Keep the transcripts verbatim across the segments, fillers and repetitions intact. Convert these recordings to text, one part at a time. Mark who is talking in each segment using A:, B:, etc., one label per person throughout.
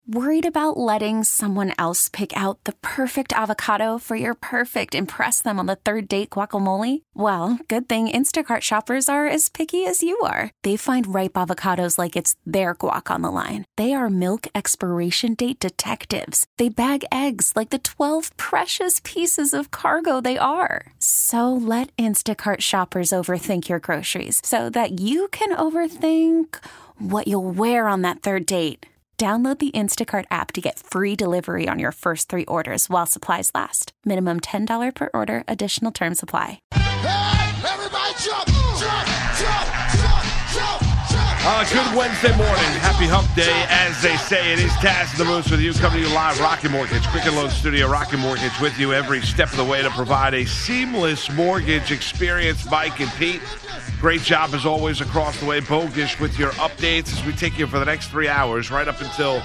A: Worried about letting someone else pick out the perfect avocado for your perfect impress them on the third date guacamole? Well, good thing Instacart shoppers are as picky as you are. They find ripe avocados like it's their guac on the line. They are milk expiration date detectives. They bag eggs like the twelve precious pieces of cargo they are. So let Instacart shoppers overthink your groceries so that you can overthink what you'll wear on that third date. Download the Instacart app to get free delivery on your first three orders while supplies last. Minimum ten dollars per order. Additional terms apply.
B: Hey, everybody jump, jump, jump, jump, jump, jump.
C: Uh, good Wednesday morning. Happy hump day, as they say. It is Taz and the Moose with you, coming to you live. Rocket Mortgage, Quicken Loan Studio. Rocket Mortgage with you every step of the way to provide a seamless mortgage experience. Mike and Pete, great job as always across the way. Bogish with your updates as we take you for the next three hours, right up until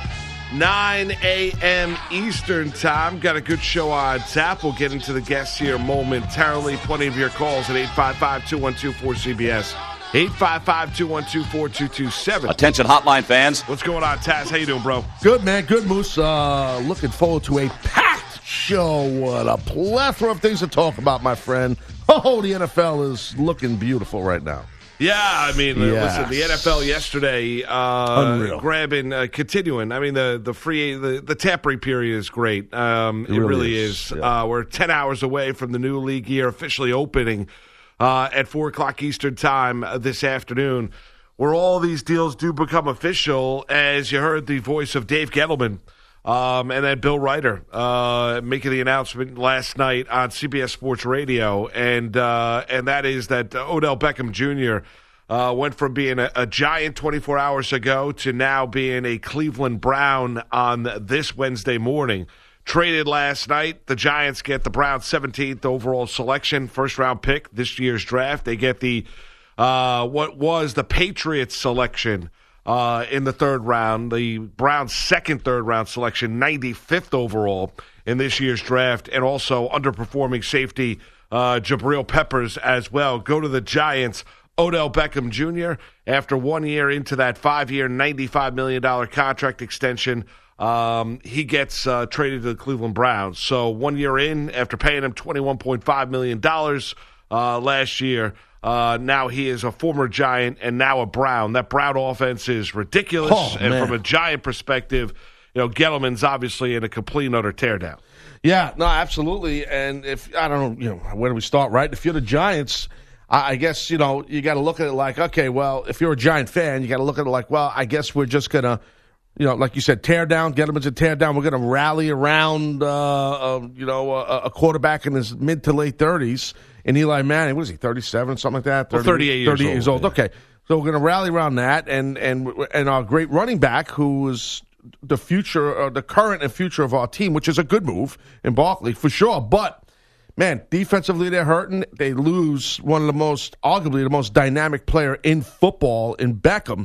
C: nine a.m. Eastern time. Got a good show on tap. We'll get into the guests here momentarily. Plenty of your calls at eight five five, two one two, four C B S. eight five five, two one two, four two two seven.
D: Attention hotline fans.
C: What's going on, Taz? How you doing, bro?
E: Good, man. Good, Moose. Uh, looking forward to a packed show. What a plethora of things to talk about, my friend. Oh, the N F L is looking beautiful right now.
C: Yeah, I mean,
E: Yes.
C: listen, the N F L yesterday, uh,
E: Unreal.
C: grabbing, uh, continuing. I mean, the the free the, the tampering period is great. Um, it,
E: It really
C: really
E: is,
C: is.
E: yeah.
C: Uh, we're ten hours away from the new league year officially opening uh, at four o'clock Eastern time uh, this afternoon, where all these deals do become official, as you heard the voice of Dave Gettleman. Um, and then Bill Ryder uh, making the announcement last night on C B S Sports Radio, and uh, and that is that Odell Beckham Junior uh, went from being a, a Giant twenty-four hours ago to now being a Cleveland Brown on this Wednesday morning. Traded last night, the Giants get the Browns' seventeenth overall selection, first-round pick this year's draft. They get the uh, what was the Patriots selection Uh, in the third round, the Browns' second third-round selection, ninety-fifth overall in this year's draft, and also underperforming safety uh, Jabril Peppers as well. Go to the Giants. Odell Beckham Junior, after one year into that five-year, ninety-five million dollars contract extension, um, he gets uh, traded to the Cleveland Browns. So one year in, after paying him twenty-one point five million dollars uh, last year, Uh, now he is a former Giant and now a Brown. That Brown offense is ridiculous.
E: Oh,
C: and
E: man.
C: from a Giant perspective, you know, Gettleman's obviously in a complete and utter teardown.
E: Yeah, no, absolutely. And if, I don't know, you know, where do we start, right? If you're the Giants, I, I guess, you know, you got to look at it like, okay, well, if you're a Giant fan, you got to look at it like, well, I guess we're just going to, you know, like you said, tear down, Gettleman's a tear down. We're going to rally around, uh, uh, you know, a, a quarterback in his mid to late thirties. And Eli Manning, what is he, thirty-seven, something like that?
C: Well, thirty-eight years
E: thirty-eight years
C: old,
E: old.
C: yeah.
E: Okay. So we're going to rally around that. And, and, and our great running back, who is the future, uh, the current and future of our team, which is a good move in Barkley, for sure. But, man, defensively they're hurting. They lose one of the most, arguably the most dynamic player in football in Beckham.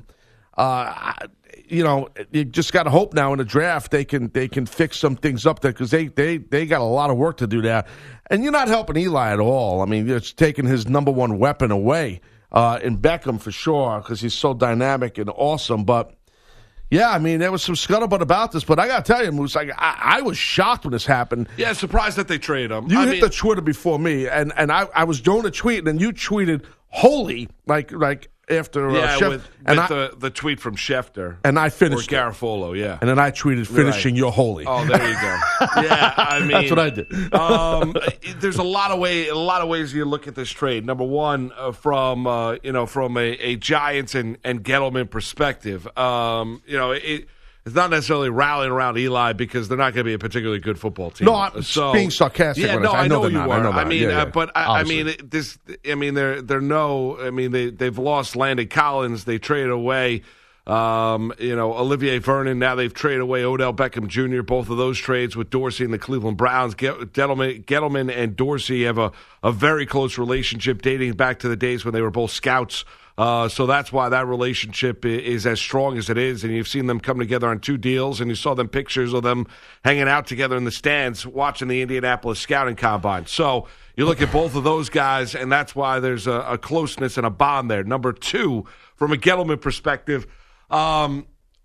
E: Uh, you know, you just got to hope now in the draft they can they can fix some things up there, because they, they, they got a lot of work to do there. And you're not helping Eli at all. I mean, it's taking his number one weapon away uh, in Beckham for sure, because he's so dynamic and awesome. But, yeah, I mean, there was some scuttlebutt about this. But I got to tell you, Moose, like, I, I was shocked when this happened.
C: Yeah, surprised that they trade him.
E: You
C: I
E: hit
C: mean,
E: the Twitter before me, and, and I, I was doing a tweet, and then you tweeted, holy, like like after uh,
C: yeah,
E: Chef,
C: with, with
E: and I,
C: the, the tweet from Schefter.
E: and I
C: Or
E: finished it.
C: Garofolo, yeah.
E: And then I tweeted, finishing
C: Right.
E: your holy.
C: Oh, there you go. Yeah, I mean,
E: That's what I did.
C: um, there's a lot of way, a lot of ways you look at this trade. Number one, uh, from uh, you know, from a, a Giants and, and Gettleman perspective, um, you know, it, it's not necessarily rallying around Eli, because they're not going to be a particularly good football team.
E: No, I'm
C: so,
E: being sarcastic
C: Yeah,
E: when
C: no,
E: I say- I
C: I
E: know
C: know,
E: they're
C: you
E: not.
C: were.
E: I know
C: I
E: that.
C: mean,
E: Yeah, yeah.
C: uh, but I, I
E: Obviously.
C: mean, it- this. I mean, they're they're no. I mean, they they've lost Landon Collins. They traded away. Um, you know, Olivier Vernon. Now they've traded away Odell Beckham Junior Both of those trades with Dorsey and the Cleveland Browns. Get- Gettleman, Gettleman and Dorsey have a, a very close relationship dating back to the days when they were both scouts. Uh, so that's why that relationship is as strong as it is. And you've seen them come together on two deals, and you saw them pictures of them hanging out together in the stands watching the Indianapolis Scouting Combine. So you look at both of those guys, and that's why there's a, a closeness and a bond there. Number two, from a Gettleman perspective, um,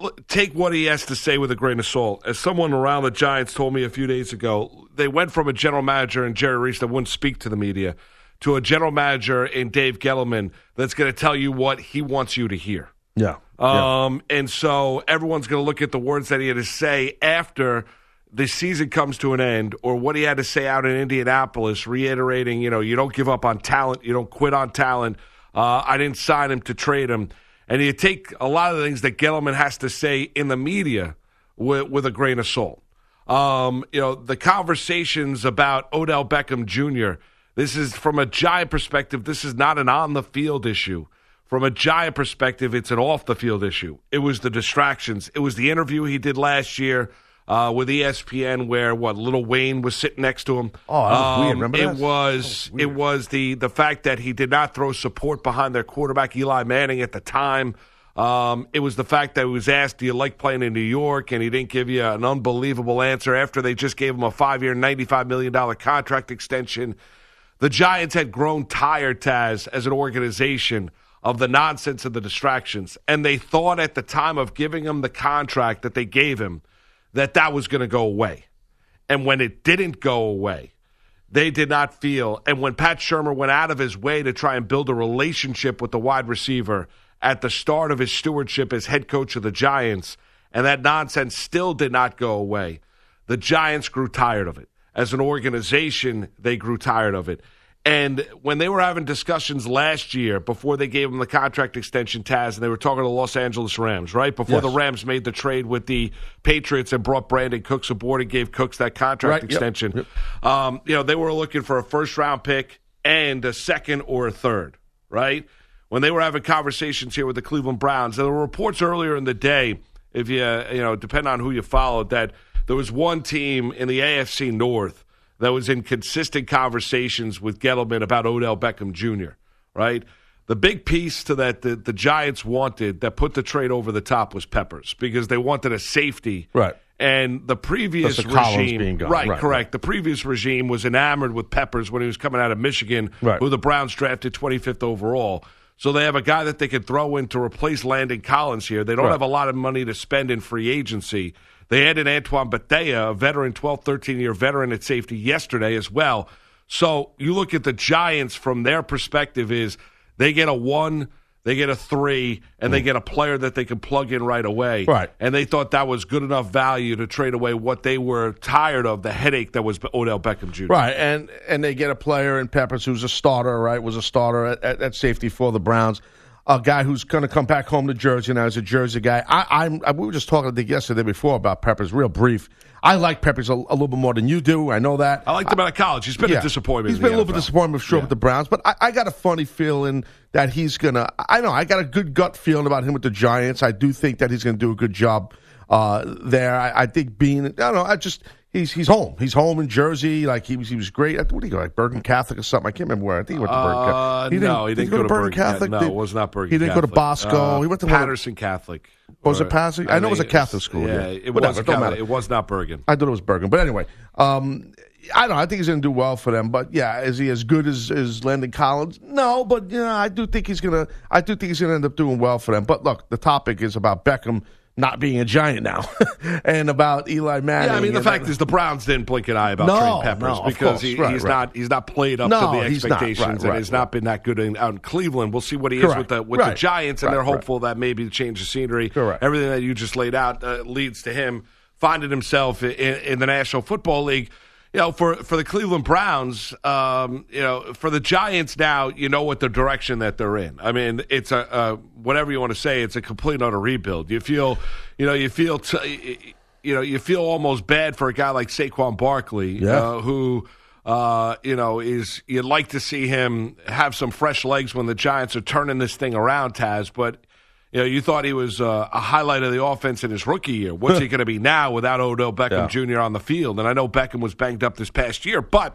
C: take what he has to say with a grain of salt. As someone around the Giants told me a few days ago, they went from a general manager in Jerry Reese that wouldn't speak to the media to a general manager in Dave Gettleman that's going to tell you what he wants you to hear.
E: Yeah.
C: Um, yeah. And so everyone's going to look at the words that he had to say after the season comes to an end, or what he had to say out in Indianapolis, reiterating, you know, you don't give up on talent, you don't quit on talent. Uh, I didn't sign him to trade him. And you take a lot of the things that Gettleman has to say in the media with, with a grain of salt. Um, you know, the conversations about Odell Beckham Junior, this is, from a Giant perspective, this is not an on-the-field issue. From a Giant perspective, it's an off-the-field issue. It was the distractions. It was the interview he did last year uh, with E S P N where, what, Lil Wayne was sitting next to him.
E: Oh, that was
C: um,
E: weird. Remember
C: it
E: that?
C: was,
E: that was
C: it was the, the fact that he did not throw support behind their quarterback, Eli Manning, at the time. Um, it was the fact that he was asked, do you like playing in New York? And he didn't give you an unbelievable answer after they just gave him a five-year, ninety-five million dollars contract extension. The Giants had grown tired, Taz, as an organization, of the nonsense and the distractions. And they thought at the time of giving him the contract that they gave him that that was going to go away. And when it didn't go away, they did not feel. And when Pat Shurmur went out of his way to try and build a relationship with the wide receiver at the start of his stewardship as head coach of the Giants, and that nonsense still did not go away, the Giants grew tired of it. As an organization, they grew tired of it. And when they were having discussions last year before they gave him the contract extension, Taz, and they were talking to the Los Angeles Rams, right? Before
E: yes.
C: the Rams made the trade with the Patriots and brought Brandon Cooks aboard and gave Cooks that contract
E: right.
C: extension.
E: Yep. Yep.
C: Um, you know, they were looking for a first-round pick and a second or a third, right? When they were having conversations here with the Cleveland Browns, there were reports earlier in the day, if you, you know, depend on who you followed, that there was one team in the A F C North that was in consistent conversations with Gettleman about Odell Beckham Junior, right? The big piece to that the, the Giants wanted that put the trade over the top was Peppers, because they wanted a safety.
E: Right.
C: And the previous
E: That's the Collins
C: regime,
E: being gone.
C: right,
E: Right,
C: correct.
E: right.
C: The previous regime was enamored with Peppers when he was coming out of Michigan,
E: Right.
C: who the Browns drafted twenty-fifth overall. So they have a guy that they could throw in to replace Landon Collins here. They don't
E: Right.
C: have a lot of money to spend in free agency. They added Antoine Bethea, a veteran, twelve, thirteen-year veteran at safety yesterday as well. So you look at the Giants from their perspective is they get a one, they get a three, and mm. they get a player that they can plug in right away.
E: Right.
C: And they thought that was good enough value to trade away what they were tired of, the headache that was Odell Beckham Junior
E: Right, and and they get a player in Peppers who's a starter, right, was a starter at, at, at safety for the Browns. A guy who's going to come back home to Jersey now as a Jersey guy. I, I'm, I, we were just talking, I think, yesterday before about Peppers, real brief. I like Peppers a, a little bit more than you do. I know that.
C: I liked him out of college. He's been
E: yeah.
C: a disappointment.
E: He's
C: in
E: been
C: the
E: a little
C: N F L.
E: bit disappointed, sure,
C: yeah.
E: with the Browns. But I, I got a funny feeling that he's going to – I know, I got a good gut feeling about him with the Giants. I do think that he's going to do a good job uh, there. I, I think being – I don't know, I just – He's he's home. He's home in Jersey. Like he was he was great. What do you go like Bergen Catholic or something? I can't remember where. I think he went to Bergen
C: Uh,
E: Catholic. He
C: no, he didn't,
E: did
C: go,
E: to Bergen Catholic.
C: No,
E: Did-
C: it was not Bergen
E: He didn't
C: Catholic.
E: go to Bosco.
C: Uh,
E: he went to
C: Patterson Catholic.
E: Was
C: Or-
E: it Patterson? I,
C: I
E: know it was a
C: think
E: Catholic
C: it's-
E: school.
C: Yeah,
E: Yeah,
C: it
E: Whatever,
C: was.
E: it don't
C: Catholic.
E: matter.
C: It was not Bergen.
E: I thought it was Bergen. But anyway, um, I don't know. I think he's going to do well for them. But yeah, is he as good as, as Landon Collins? No, but you know, I do think he's going to. I do think he's going to end up doing well for them. But look, the topic is about Beckham not being a Giant now, and about Eli Manning.
C: Yeah, I mean the
E: and
C: fact
E: that,
C: is the Browns didn't blink an eye about
E: No,
C: trading Peppers
E: no, of
C: because
E: course.
C: he,
E: Right,
C: he's
E: right.
C: not he's not played up
E: No,
C: to the
E: he's not.
C: expectations
E: Right,
C: and
E: right,
C: has
E: right.
C: not been that good in, out in Cleveland. We'll see what he is
E: Correct.
C: with the with
E: Right.
C: the Giants, and
E: Right,
C: they're
E: right.
C: hopeful that maybe the change of scenery,
E: Correct.
C: everything that you just laid out uh, leads to him finding himself in, in the National Football League. You know, for, for the Cleveland Browns, um, you know, for the Giants now, you know what the direction that they're in. I mean, it's a, a whatever you want to say, it's a complete and utter rebuild. You feel, you know, you feel, t- you know, you feel almost bad for a guy like Saquon Barkley,
E: Yeah.
C: uh, who, uh, you know, is you'd like to see him have some fresh legs when the Giants are turning this thing around, Taz, but. You know, you thought he was uh, a highlight of the offense in his rookie year. What's he going to be now without Odell Beckham
E: Yeah.
C: Junior on the field? And I know Beckham was banged up this past year, but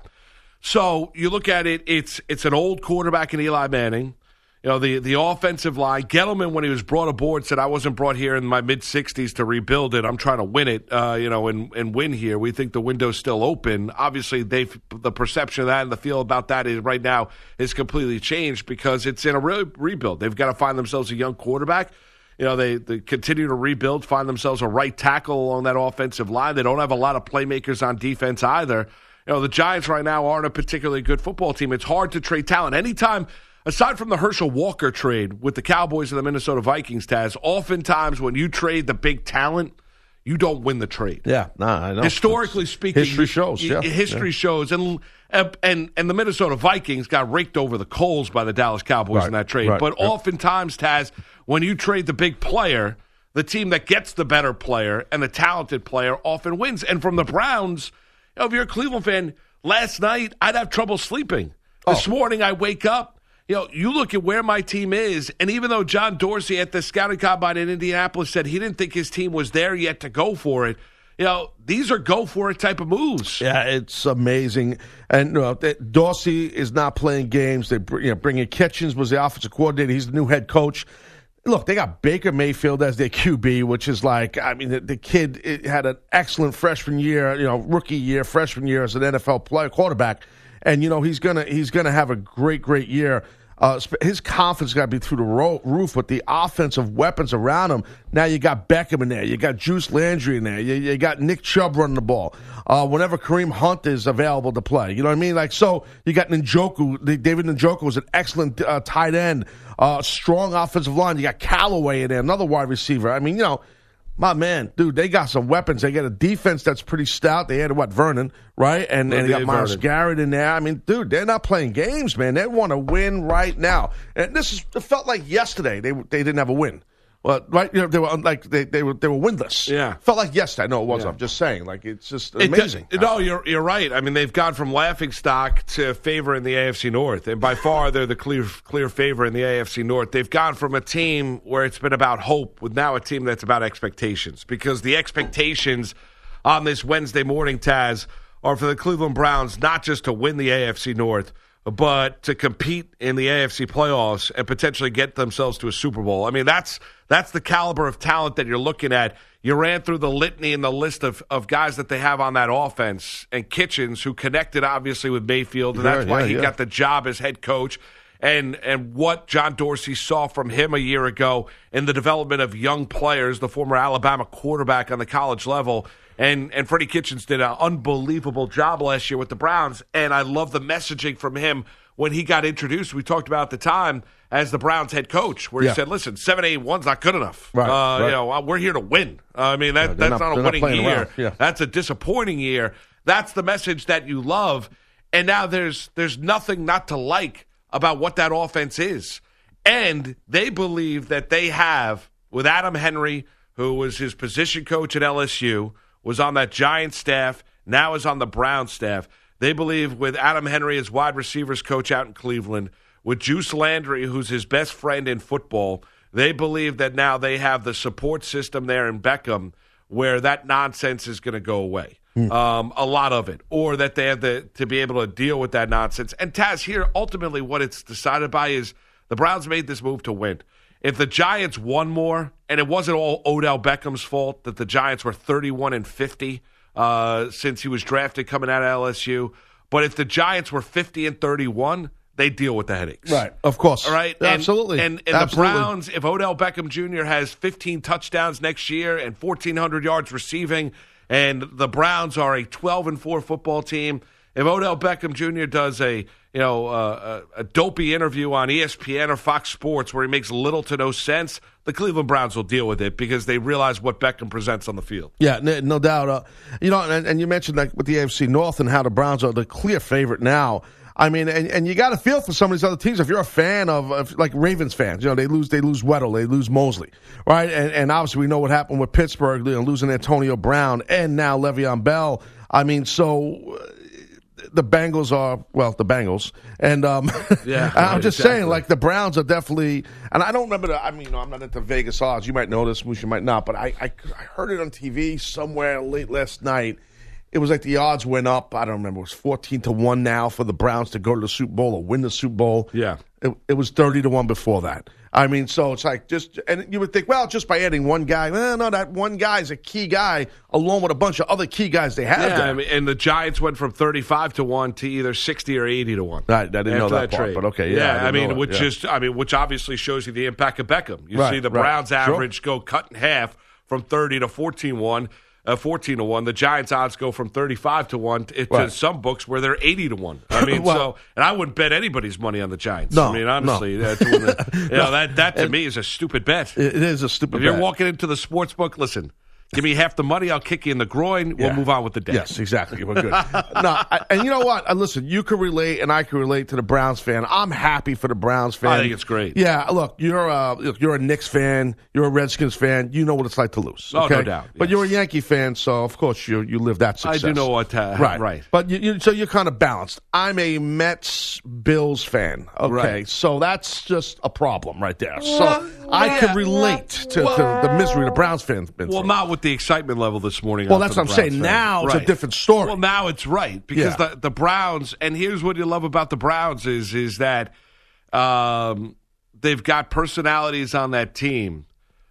C: so you look at it, it's it's an old quarterback in Eli Manning. You know, the, the offensive line. Gettleman, when he was brought aboard, said, I wasn't brought here in my mid-sixties to rebuild it. I'm trying to win it, uh, you know, and, and win here. We think the window's still open. Obviously, they've the perception of that and the feel about that is right now is completely changed because it's in a re- rebuild. They've got to find themselves a young quarterback. You know, they, they continue to rebuild, find themselves a right tackle along that offensive line. They don't have a lot of playmakers on defense either. You know, the Giants right now aren't a particularly good football team. It's hard to trade talent. Anytime, aside from the Herschel Walker trade with the Cowboys and the Minnesota Vikings, Taz, oftentimes when you trade the big talent, you don't win the trade.
E: Yeah, nah, I know.
C: Historically
E: it's,
C: speaking,
E: history shows. Yeah,
C: history
E: yeah.
C: shows, and and and the Minnesota Vikings got raked over the coals by the Dallas Cowboys
E: right,
C: in that trade.
E: Right,
C: but
E: right.
C: oftentimes, Taz, when you trade the big player, the team that gets the better player and the talented player often wins. And from the Browns, you know, if you're a Cleveland fan, last night I'd have trouble sleeping. This
E: oh.
C: morning I wake up. You know, you look at where my team is, and even though John Dorsey at the scouting combine in Indianapolis said he didn't think his team was there yet to go for it, you know, these are go-for-it type of moves.
E: Yeah, it's amazing. And you know, Dorsey is not playing games. They you know, bring in Kitchens, was the offensive coordinator. He's the new head coach. Look, they got Baker Mayfield as their Q B, which is like, I mean, the, the kid it had an excellent freshman year, you know, rookie year, freshman year as an N F L player, quarterback. And, you know, he's going to he's gonna have a great, great year. Uh, his confidence got to be through the ro- roof with the offensive weapons around him. Now you got Beckham in there. You got Juice Landry in there. You, you got Nick Chubb running the ball. Uh, whenever Kareem Hunt is available to play. You know what I mean? Like, so you got Njoku. David Njoku was an excellent uh, tight end. Uh, strong offensive line. You got Callaway in there, another wide receiver. I mean, you know, my man, dude, they got some weapons. They got a defense that's pretty stout. They had, what, Vernon, right? And, and they got Myles Vernon. Garrett in there. I mean, dude, they're not playing games, man. They want to win right now. And this is, it felt like yesterday they they didn't have a win. Well, right, you know, they were like they they were they were winless.
C: Yeah,
E: felt like yesterday. No, it wasn't.
C: Yeah.
E: I'm just saying, like it's just
C: it,
E: amazing.
C: It, no, you're you're right. I mean, they've gone from laughing stock to favor in the A F C North, and by far they're the clear clear favor in the A F C North. They've gone from a team where it's been about hope with now a team that's about expectations, because the expectations on this Wednesday morning, Taz, are for the Cleveland Browns not just to win the A F C North, but to compete in the A F C playoffs and potentially get themselves to a Super Bowl. I mean, that's that's the caliber of talent that you're looking at. You ran through the litany and the list of, of guys that they have on that offense, and Kitchens, who connected obviously with Mayfield, and
E: yeah,
C: that's why
E: yeah,
C: he
E: yeah.
C: got the job as head coach. And and what John Dorsey saw from him a year ago in the development of young players, the former Alabama quarterback on the college level. And and Freddie Kitchens did an unbelievable job last year with the Browns, and I love the messaging from him when he got introduced. We talked about at the time as the Browns head coach, where
E: yeah.
C: he said, "Listen, seven eight one's not good enough.
E: Right,
C: uh,
E: right.
C: You know, we're here to win. Uh, I mean, that
E: yeah,
C: that's
E: not,
C: not a winning
E: not
C: year.
E: Yeah.
C: That's a disappointing year. That's the message that you love. And now there's there's nothing not to like about what that offense is. And they believe that they have, with Adam Henry, who was his position coach at L S U, was on that Giants staff, now is on the Browns staff. They believe with Adam Henry as wide receivers coach out in Cleveland, with Juice Landry, who's his best friend in football, they believe that now they have the support system there in Beckham where that nonsense is going to go away. Mm. Um, a lot of it. Or that they have the, to be able to deal with that nonsense. And Taz, here, ultimately what it's decided by is the Browns made this move to win. If the Giants won more, and it wasn't all Odell Beckham's fault that the Giants were thirty-one and fifty uh, since he was drafted coming out of L S U, but if the Giants were fifty and thirty-one, they deal with the headaches.
E: Right, of course.
C: All right?
E: Yeah,
C: and,
E: absolutely.
C: And, and
E: absolutely.
C: the Browns, if Odell Beckham Junior has fifteen touchdowns next year and fourteen hundred yards receiving, and the Browns are a twelve and four football team, if Odell Beckham Junior does a you know uh, a, a dopey interview on E S P N or Fox Sports where he makes little to no sense, the Cleveland Browns will deal with it because they realize what Beckham presents on the field.
E: Yeah, no, no doubt. Uh, you know, and, and you mentioned like with the A F C North and how the Browns are the clear favorite now. I mean, and, and you got to feel for some of these other teams. If you're a fan of, of like Ravens fans, you know, they lose, they lose Weddle, they lose Mosley, right? And, and obviously we know what happened with Pittsburgh, you know, losing Antonio Brown and now Le'Veon Bell. I mean, so uh, the Bengals are, well, the Bengals. And um,
C: yeah,
E: I'm just
C: exactly.
E: saying, like, the Browns are definitely, and I don't remember, the, I mean, you know, I'm not into Vegas odds. You might know this, Moose, you might not, but I, I, I heard it on T V somewhere late last night. it was like the odds went up. I don't remember. It was fourteen to one now for the Browns to go to the Super Bowl or win the Super Bowl.
C: Yeah.
E: It, it was thirty to one before that. I mean, so it's like just, and you would think, well, just by adding one guy, well, no, that one guy is a key guy along with a bunch of other key guys they have
C: Yeah,
E: there.
C: I mean, and the Giants went from thirty-five to one to either sixty or eighty to one.
E: I, I didn't know that,
C: that
E: part,
C: trade.
E: but okay. Yeah,
C: Yeah,
E: I,
C: I,
E: didn't
C: mean,
E: know that,
C: which
E: yeah.
C: is, I mean, which obviously shows you the impact of Beckham. You
E: Right,
C: see the
E: right.
C: Browns
E: Sure.
C: average go cut in half from thirty to fourteen one. Uh, fourteen to one. The Giants odds go from thirty-five to one to, to
E: Right.
C: some books where they're eighty to one. I mean,
E: Well-
C: so, and I wouldn't bet anybody's money on the Giants.
E: No,
C: I mean,
E: no.
C: honestly, that's one of the, you know, that, that to me is a stupid bet.
E: It, it is a stupid
C: If you're
E: bet.
C: walking into the sports book, listen, give me half the money, I'll kick you in the groin, we'll
E: Yeah.
C: move on with the day.
E: Yes, exactly. We're good. no, I, and you know what? Uh, listen, you can relate, and I can relate to the Browns fan. I'm happy for the Browns fan.
C: I think it's great.
E: Yeah, look, you're a look, you're a Knicks fan, you're a Redskins fan. You know what it's like to lose.
C: Oh,
E: okay?
C: no doubt,
E: But
C: yes.
E: you're a Yankee fan, so of course you you live that
C: I
E: success.
C: do know what, uh,
E: right,
C: right.
E: But you, you, so you're kind of balanced. I'm a Mets Bills fan. Okay,
C: Right.
E: so that's just a problem right there. So
C: Well,
E: I
C: yeah.
E: can relate to, to the misery the Browns fans been
C: Well,
E: through.
C: not with the excitement level this morning.
E: Well,
C: out
E: that's
C: for
E: what
C: the
E: I'm saying.
C: Browns
E: Now
C: fans.
E: it's a
C: Right.
E: different story.
C: Well, now it's right because
E: Yeah.
C: the the Browns, and here's what you love about the Browns is is that um, they've got personalities on that team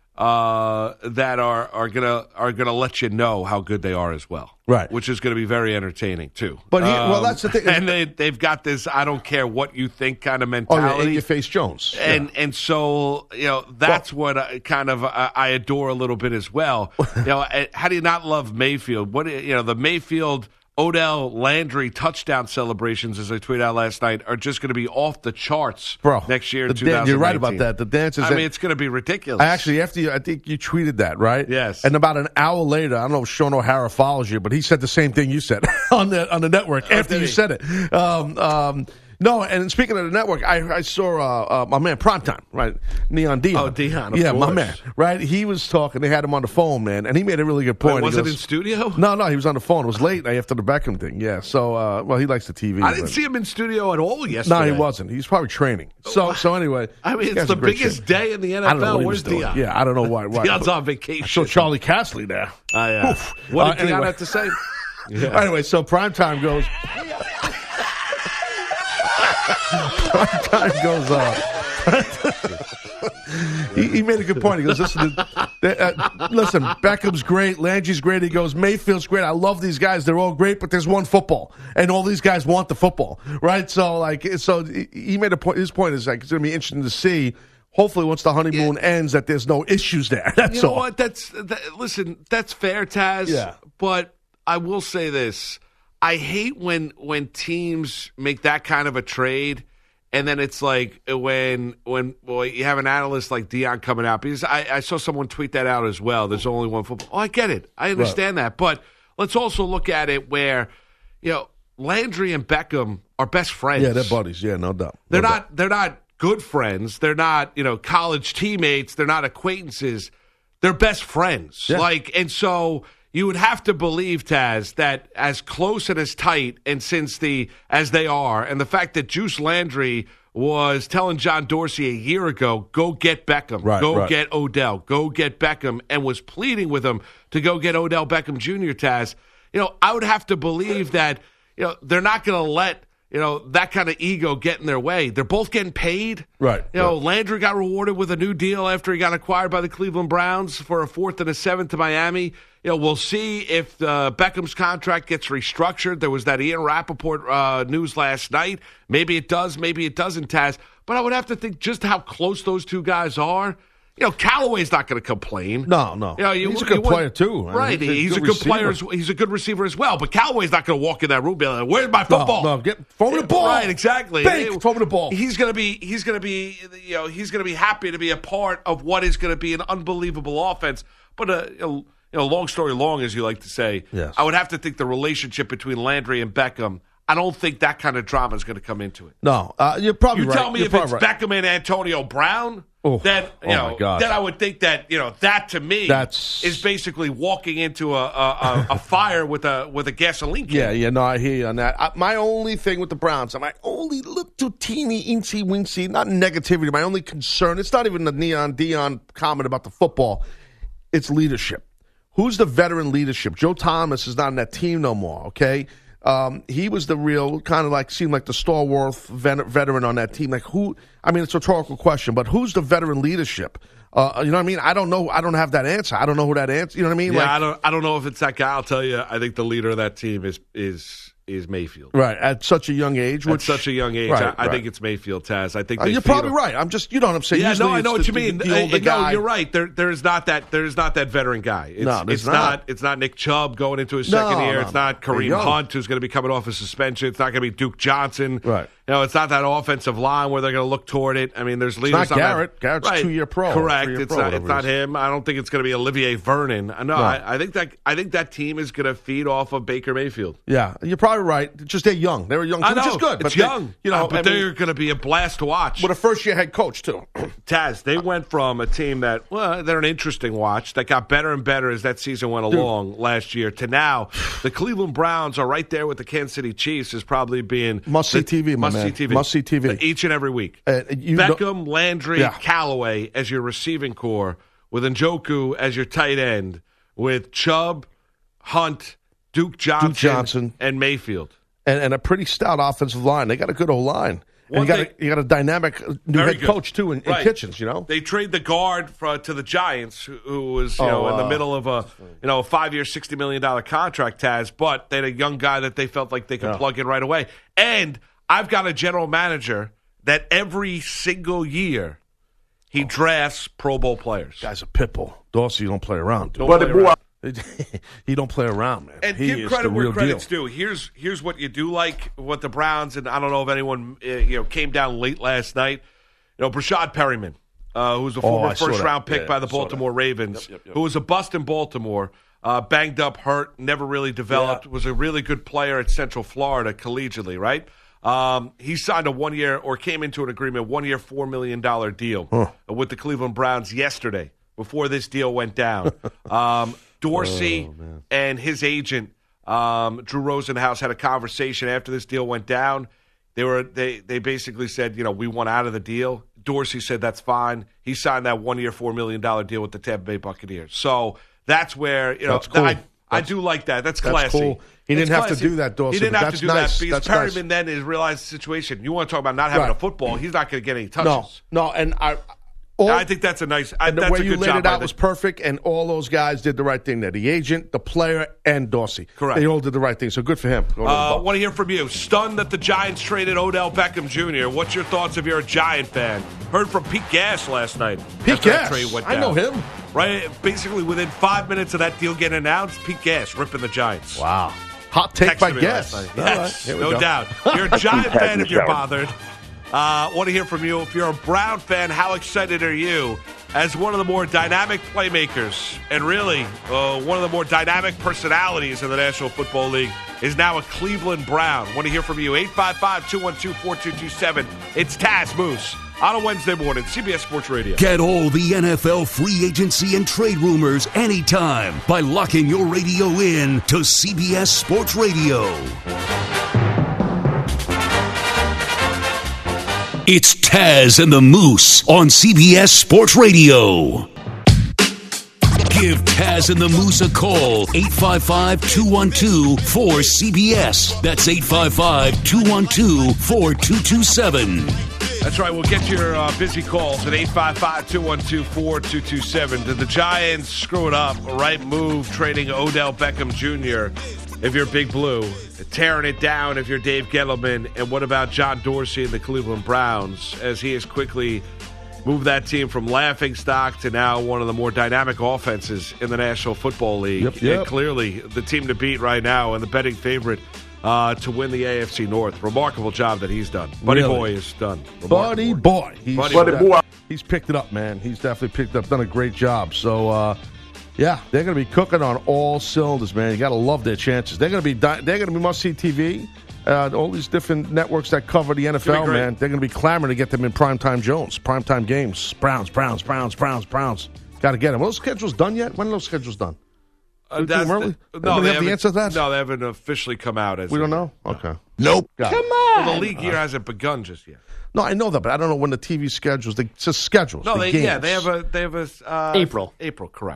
C: uh, that are are gonna are gonna let you know how good they are as well.
E: Right.
C: Which is going to be very entertaining too.
E: But he- well, that's the thing.
C: And they they've got this I don't care what you think kind of
E: Oh,
C: mentality.
E: yeah, and you face Jones.
C: And and so you know that's what I, kind of I, I adore a little bit as well. You know, eh, how do you not love Mayfield? What you know, the Mayfield Odell Landry touchdown celebrations, as I tweeted out last night, are just going to be off the charts,
E: Bro,
C: next year.
E: the
C: in
E: dan- you're right about
C: twenty nineteen.
E: that. The dances.
C: I
E: that-
C: mean, it's going to be ridiculous.
E: I actually, after you, I think you tweeted that, right?
C: Yes.
E: And about an hour later, I don't know if Sean O'Hara follows you, but he said the same thing you said on the on the network after
C: did
E: you
C: he?
E: said it. Um, um, no, and speaking of the network, I, I saw uh, uh, my man Primetime, right? Neon Dion.
C: Oh, Dion, of
E: yeah, my
C: course.
E: man, right? He was talking. They had him on the phone, man, and he made a really good point.
C: Wait, was
E: He
C: it
E: goes-
C: in studio?
E: No, no, he was on the phone. It was late after the Beckham thing. Yeah, so uh, well, he likes the T V.
C: I didn't
E: but-
C: see him in studio at all yesterday.
E: No, he wasn't. He's probably training. So, so anyway,
C: I mean,
E: this
C: it's
E: guy's
C: the
E: a great
C: biggest
E: kid.
C: day in the N
E: I
C: F
E: don't know
C: L.
E: what he
C: Where's
E: was doing.
C: Dion?
E: Yeah, I don't know why. why
C: Dion's
E: but-
C: on vacation.
E: I saw Charlie Castley there.
C: Oh, yeah.
E: Oof.
C: What
E: Uh,
C: did Dion
E: anyway.
C: have to say?
E: Anyway, so Primetime goes. Primetime goes uh, he, he made a good point. He goes, listen, uh, listen, Beckham's great, Landry's great. He goes, Mayfield's great. I love these guys. They're all great, but there's one football, and all these guys want the football, right? So, like, so he made a point. His point is like it's going to be interesting to see. Hopefully, once the honeymoon ends, that there's no issues there. That's
C: You know
E: all.
C: what? That's that, listen. That's fair, Taz.
E: Yeah.
C: But I will say this: I hate when when teams make that kind of a trade, and then it's like when when well, you have an analyst like Dion coming out because I, I saw someone tweet that out as well. There's only one football. Oh, I get it. I understand that, but let's also look at it where you know Landry and Beckham are best friends.
E: Yeah, they're buddies. Yeah, no doubt. No
C: They're
E: doubt.
C: not. They're not good friends. They're not. You know, college teammates. They're not acquaintances. They're best friends.
E: Yeah.
C: Like, and so you would have to believe, Taz, that as close and as tight, and since the as they are, and the fact that Juice Landry was telling John Dorsey a year ago, go get Beckham,
E: Right,
C: go
E: right.
C: get Odell, go get Beckham, and was pleading with him to go get Odell Beckham Junior, Taz. You know, I would have to believe that, you know, they're not going to let, you know, that kind of ego get in their way. They're both getting paid.
E: Right,
C: You know,
E: right.
C: Landry got rewarded with a new deal after he got acquired by the Cleveland Browns for a fourth and a seventh to Miami. You know, we'll see if uh, Beckham's contract gets restructured. There was that Ian Rappaport uh, news last night. Maybe it does, maybe it doesn't, Taz. But I would have to think just how close those two guys are. You know, Callaway's not going to complain.
E: No, no.
C: You know, you,
E: He's a
C: you
E: good
C: wouldn't-
E: player, too. I mean,
C: Right.
E: he's a
C: He's,
E: good
C: a good player.
E: receiver.
C: As, he's a good receiver as well. But Callaway's not going to walk in that room and be like, where's my football?
E: No, no, get throw me the ball.
C: Right, exactly.
E: Big, throw me the ball.
C: He's gonna be he's gonna be you know he's gonna be happy to be a part of what is gonna be an unbelievable offense. But uh, you know, you know, long story long, as you like to say,
E: Yes.
C: I would have to think the relationship between Landry and Beckham. I don't think that kind of drama is going to come into it.
E: No, uh, you're probably
C: You
E: right.
C: tell me
E: You're
C: if it's
E: probably right.
C: Beckham and Antonio Brown,
E: Oh,
C: then you
E: oh
C: know,
E: my God.
C: then I would think that you know that to me
E: That's-
C: is basically walking into a a, a, a fire with a with a gasoline can.
E: Yeah, yeah, no, I hear you on that. Uh, my only thing with the Browns, my only little teeny, incy, wincy, not negativity, my only concern, it's not even the Neon Dion comment about the football, it's leadership. who's the veteran leadership? Joe Thomas is not on that team no more, okay? Um, he was the real, kind of like, seemed like the stalwart vet- veteran on that team. Like who, I mean, it's a rhetorical question, but who's the veteran leadership? Uh, you know what I mean? I don't know. I don't have that answer. I don't know who that answer, you know what I mean?
C: Yeah,
E: like,
C: I don't I don't know if it's that guy. I'll tell you, I think the leader of that team is is is Mayfield.
E: Right, at such a young age. Which,
C: at such a young age.
E: right,
C: I, I
E: right.
C: think it's Mayfield, Taz. I think
E: Uh,
C: they
E: you're
C: feed
E: probably
C: him.
E: right. I'm just, you know what I'm saying?
C: Yeah,
E: Usually
C: no, I know
E: it's
C: what
E: the,
C: you mean.
E: The, the older
C: Uh,
E: guy.
C: No, you're right. There, there is not that. There is not that veteran guy. It's,
E: No, there's
C: it's
E: not.
C: It's not Nick Chubb going into his second
E: No,
C: year.
E: no,
C: It's not
E: no. They're
C: Kareem
E: young.
C: Hunt who's going to be coming off a suspension. It's not going to be Duke Johnson.
E: Right.
C: You know, it's not that offensive line where they're going to look toward it. I mean, there's leaders.
E: not
C: on
E: Garrett.
C: That.
E: Garrett's
C: right.
E: two-year pro,
C: Correct.
E: three-year
C: It's
E: pro,
C: not. It's
E: whatever it
C: not
E: is.
C: him. I don't think it's going to be Olivier Vernon. No,
E: No.
C: I, I think that. I think that team is going to feed off of Baker Mayfield.
E: Yeah, you're probably right. Just they're young. They were young, too,
C: I know.
E: which is good.
C: It's
E: but
C: young.
E: They, you know,
C: Uh, but
E: I mean,
C: they're going to be a blast to watch.
E: with a first-year head coach, too.
C: Taz, they went from a team that, well, they're an interesting watch, that got better and better as that season went along last year, to now the Cleveland Browns are right there with the Kansas City Chiefs as probably being
E: Must-see
C: the-
E: T V, my
C: must-see
E: man.
C: T V.
E: Must-see T V.
C: Each and every week.
E: Uh, you know-
C: Beckham, Landry,
E: Yeah.
C: Callaway as your receiving core, with Njoku as your tight end, with Chubb, Hunt, Duke Johnson,
E: Duke Johnson.
C: and Mayfield.
E: and, and a pretty stout offensive line. They got a good old line. And
C: One
E: you got,
C: thing-
E: a, you got a dynamic new
C: Very
E: head
C: good.
E: coach, too, in, in
C: Right.
E: Kitchens, you know?
C: They trade the guard for, to the Giants, who, who was you
E: Oh,
C: know in the
E: uh,
C: middle of a you know a five-year, sixty million dollar contract, Taz. But they had a young guy that they felt like they could
E: Yeah.
C: plug in right away. And I've got a general manager that every single year he drafts Pro Bowl players.
E: Guy's a pit bull. Dorsey, you don't play around, dude.
C: Don't play around.
E: he don't play around, man.
C: And
E: he
C: give
E: is
C: credit
E: the
C: where
E: real
C: credit's
E: deal.
C: due. Here's here's what you do like, what the Browns, and I don't know if anyone uh, you know came down late last night. You know, Brashad Perryman, uh, who was a former
E: Oh, I saw
C: first
E: that.
C: round pick
E: Yeah,
C: by the
E: I saw
C: Baltimore
E: that.
C: Ravens,
E: Yep, yep, yep.
C: who was a bust in Baltimore, uh, banged up, hurt, never really developed,
E: Yeah.
C: was a really good player at Central Florida collegiately, right? Um, he signed a one year or came into an agreement, one year, four million dollar deal
E: Huh.
C: with the Cleveland Browns yesterday before this deal went down. um, Dorsey
E: Oh,
C: and his agent, um, Drew Rosenhaus, had a conversation after this deal went down. They were they they basically said, you know, we want out of the deal. Dorsey said that's fine. He signed that one year, four million dollar deal with the Tampa Bay Buccaneers. So that's where you know
E: That's cool.
C: I, I
E: That's-
C: do like that. That's
E: that's
C: classy.
E: cool. He
C: It's
E: didn't have to
C: classy.
E: do that, Dorsey,
C: He didn't
E: but
C: have
E: that's
C: to do
E: nice.
C: that because
E: That's
C: Perryman
E: nice.
C: then is realized the situation. You want to talk about not having
E: Right.
C: a football? He's not going to get any touches.
E: No, no, and I... All,
C: I think that's a nice. I,
E: and the
C: that's
E: way
C: a
E: you
C: good
E: laid
C: job
E: it
C: by
E: out
C: the-
E: was perfect, and all those guys did the right thing there. The agent, the player, and Dorsey.
C: Correct.
E: They all did the right thing, so good for him. Go to the
C: Uh,
E: Bucs.
C: want to hear from you. Stunned that the Giants traded Odell Beckham Junior What's your thoughts if you're a Giant fan? Heard from Pete Gas last night.
E: Pete
C: after that
E: Gas?
C: trade went
E: I know
C: down.
E: him.
C: Right, basically within five minutes of that deal getting announced, Pete Gas ripping the Giants.
E: Wow. Hot take
C: Texted
E: by
C: me
E: Guess.
C: last
E: All
C: night.
E: right,
C: Yes,
E: here we
C: no
E: go.
C: doubt. You're a Giant
D: Tagged
C: fan
D: in
C: if
D: the
C: you're
D: shower.
C: bothered. Uh, want to hear from you. If you're a Brown fan, how excited are you as one of the more dynamic playmakers and really uh, one of the more dynamic personalities in the National Football League is now a Cleveland Brown? Want to hear from you. eight five five, two one two, four two two seven. It's Taz Moose on a Wednesday morning, C B S Sports Radio.
F: Get all the N F L free agency and trade rumors anytime by locking your radio in to C B S Sports Radio. It's Taz and the Moose on C B S Sports Radio. Give Taz and the Moose a call, eight five five, two one two, four C B S. That's eight five five, two one two, four two two seven.
C: That's right. We'll get your uh, busy calls at eight five five, two one two, four two two seven. Did the Giants screw it up? Right move trading Odell Beckham Junior if you're Big Blue, tearing it down if you're Dave Gettleman, and what about John Dorsey and the Cleveland Browns as he has quickly moved that team from laughingstock to now one of the more dynamic offenses in the National Football League.
E: Yep, yep.
C: And clearly the team to beat right now and the betting favorite uh, to win the A F C North. Remarkable job that he's done. Buddy
E: Really?
C: Boy is done.
E: Buddy
C: Remarkable.
E: boy. He's,
C: Buddy
D: Buddy boy.
E: He's picked it up, man. He's definitely picked up, done a great job. So, uh, yeah, they're going to be cooking on all cylinders, man. You got to love their chances. They're going to be di- they're going to be must-see T V. Uh, all these different networks that cover the N F
C: gonna
E: L,
C: be great.
E: man, they're going to be clamoring to get them in primetime Jones, primetime games. Browns, Browns, Browns, Browns, Browns. Got to get them. Are those schedules done yet? When are those schedules done?
C: Uh,
E: Do we do them
C: that's
E: early?
C: the-
E: Anybody have the
C: haven't-
E: answer to that?
C: No, they haven't officially come out as
E: We don't
C: of
E: know?
C: yet.
E: Okay.
D: Nope.
E: Got it.
C: Well, the league year hasn't begun just yet.
E: No, I know that, but I don't know when the T V schedules. They, it's just schedules.
C: No,
E: the
C: they
E: games.
C: yeah, they have a they have a uh,
G: April.
C: April, correct.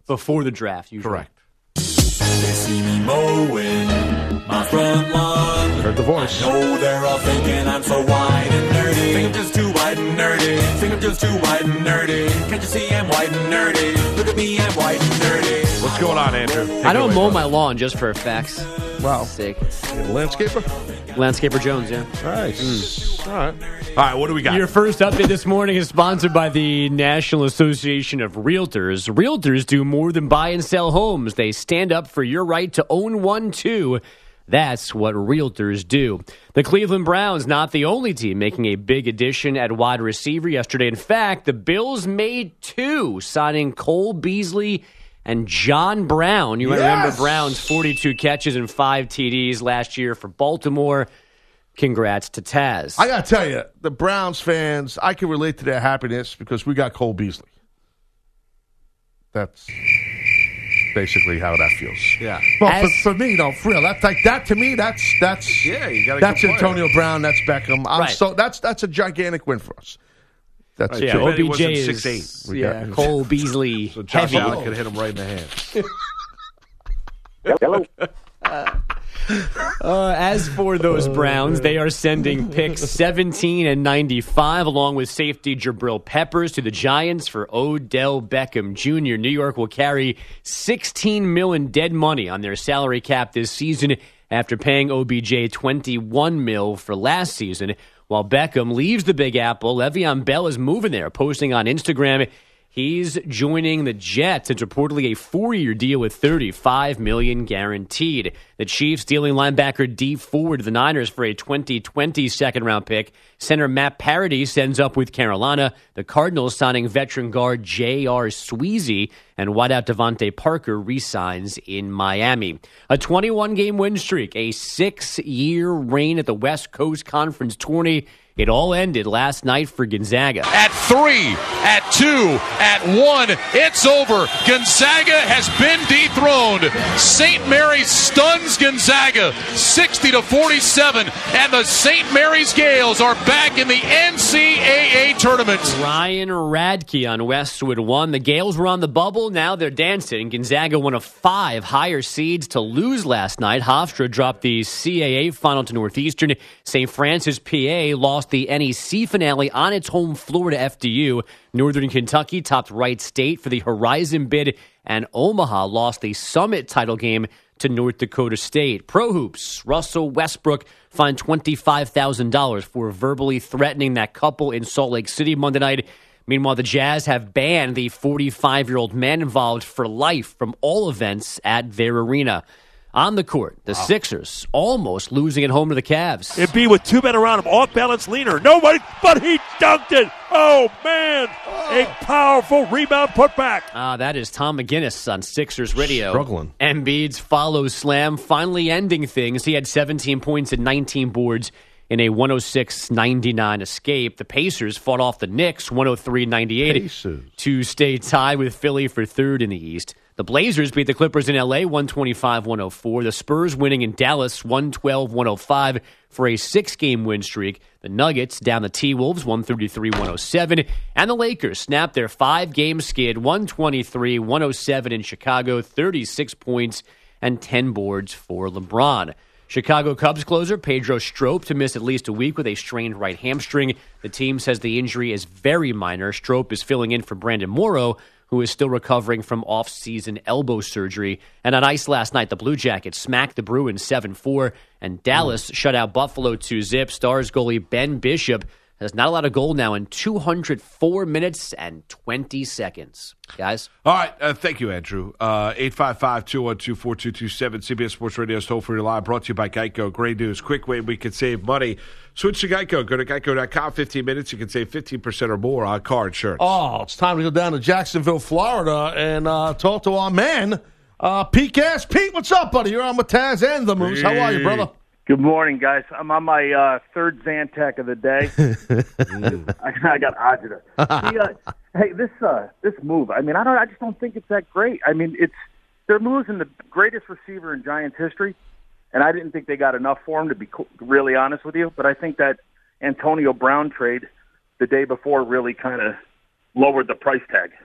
D: before the draft, usually.
C: Correct.
G: They see me mowing my front lawn.
E: Heard the voice.
G: I know they're all thinking I'm so white and nerdy. Think I'm just too white and nerdy. Think I'm just too white and nerdy. Can't you see I'm white and nerdy? Look at me, I'm white and nerdy.
C: What's going on, Andrew? Take
D: I don't
C: away,
D: mow
C: brother.
D: my lawn just for effects.
E: Wow.
D: Sake.
E: Landscaper?
D: Landscaper Jones, yeah.
E: Nice. All right.
C: All right, what do we got?
D: Your first update this morning is sponsored by the National Association of Realtors. Realtors do more than buy and sell homes. They stand up for your right to own one, too. That's what realtors do. The Cleveland Browns, not the only team making a big addition at wide receiver yesterday. In fact, the Bills made two, signing Cole Beasley and John Brown. You might
E: Yes!
D: remember Brown's forty-two catches and five T Ds last year for Baltimore. Congrats to Taz.
E: I got to tell you, the Browns fans, I can relate to their happiness because we got Cole Beasley. That's basically how that feels.
C: Yeah.
E: Well,
D: As-
E: for, for me, though, for real, that's like that to me. That's that's
C: Yeah, you got a
E: that's
C: good player.
E: Antonio Brown. That's Beckham. I'm
D: Right.
E: so that's that's a gigantic win for us. That's
C: Right,
D: yeah,
C: Too bad he
D: O B J
C: wasn't
D: is
C: six eight.
E: We
D: yeah,
E: got-
D: Cole Beasley
C: So Josh
D: heavy.
C: Allen could hit him right in the hands.
D: Uh, as for those Browns, they are sending picks seventeen and ninety-five, along with safety Jabril Peppers, to the Giants for Odell Beckham Junior New York will carry sixteen million dead money on their salary cap this season after paying O B J twenty-one mil for last season. While Beckham leaves the Big Apple, Le'Veon Bell is moving there, posting on Instagram he's joining the Jets. It's reportedly a four-year deal with thirty-five million dollars guaranteed. The Chiefs dealing linebacker D Ford to the Niners for a twenty twenty second-round pick. Center Matt Paradis ends up with Carolina. The Cardinals signing veteran guard J R. Sweezy, and wideout Devontae Parker re-signs in Miami. A twenty-one game win streak, a six-year reign at the West Coast Conference tourney. It all ended last night for Gonzaga.
H: At three, at two, at one, it's over. Gonzaga has been dethroned. Saint Mary's stuns Gonzaga sixty to forty-seven, and the Saint Mary's Gales are back in the N C A A tournament.
D: Ryan Radke on Westwood won. The Gales were on the bubble. Now they're dancing. Gonzaga won a five higher seeds to lose last night. Hofstra dropped the C A A final to Northeastern. Saint Francis P A lost the N E C finale on its home floor to F D U. Northern Kentucky topped Wright State for the Horizon bid, and Omaha lost the Summit title game to North Dakota State. Pro Hoops, Russell Westbrook fined twenty-five thousand dollars for verbally threatening that couple in Salt Lake City Monday night. Meanwhile, the Jazz have banned the forty-five-year-old man involved for life from all events at their arena. On the court, the Sixers almost losing at home to the Cavs.
I: It'd be with two men around him, off-balance leaner. Nobody, but he dunked it. Oh, man. A powerful rebound putback.
D: Ah, that is Tom McGinnis on Sixers Radio.
E: Struggling.
D: Embiid's follow slam finally ending things. He had seventeen points and nineteen boards in a one oh six ninety-nine escape. The Pacers fought off the Knicks one oh three ninety-eight
E: Pacers.
D: to stay tied with Philly for third in the East. The Blazers beat the Clippers in L A one twenty-five one oh four. The Spurs winning in Dallas one twelve one oh five for a six-game win streak. The Nuggets down the T-Wolves one thirty-three one oh seven. And the Lakers snapped their five-game skid one twenty-three one oh seven in Chicago, thirty-six points and ten boards for LeBron. Chicago Cubs closer Pedro Strop to miss at least a week with a strained right hamstring. The team says the injury is very minor. Strop is filling in for Brandon Morrow, who is still recovering from off-season elbow surgery. And on ice last night, the Blue Jackets smacked the Bruins seven four, and Dallas mm. shut out Buffalo two zip. Stars goalie Ben Bishop has not allowed a goal now in two hundred four minutes and twenty seconds. Guys?
C: All right. Uh, thank you, Andrew. Uh, eight five five, two one two, four two two seven, C B S Sports Radio's toll-free line, brought to you by Geico. Great news. Quick way we could save money. Switch to Geico. Go to geico dot com. fifteen minutes. You can save fifteen percent or more on car insurance.
E: Oh, it's time to go down to Jacksonville, Florida, and uh, talk to our man, uh, Pete Gas. Pete, what's up, buddy? You're on with Taz and the Moose. How are you, brother?
J: Good morning, guys. I'm on my uh, third Zantac of the day. I, I got agita. The, uh, hey, this uh, this move. I mean, I don't. I just don't think it's that great. I mean, it's they're losing the greatest receiver in Giants history, and I didn't think they got enough for him, to be co- really honest with you. But I think that Antonio Brown trade the day before really kind of lowered the price tag.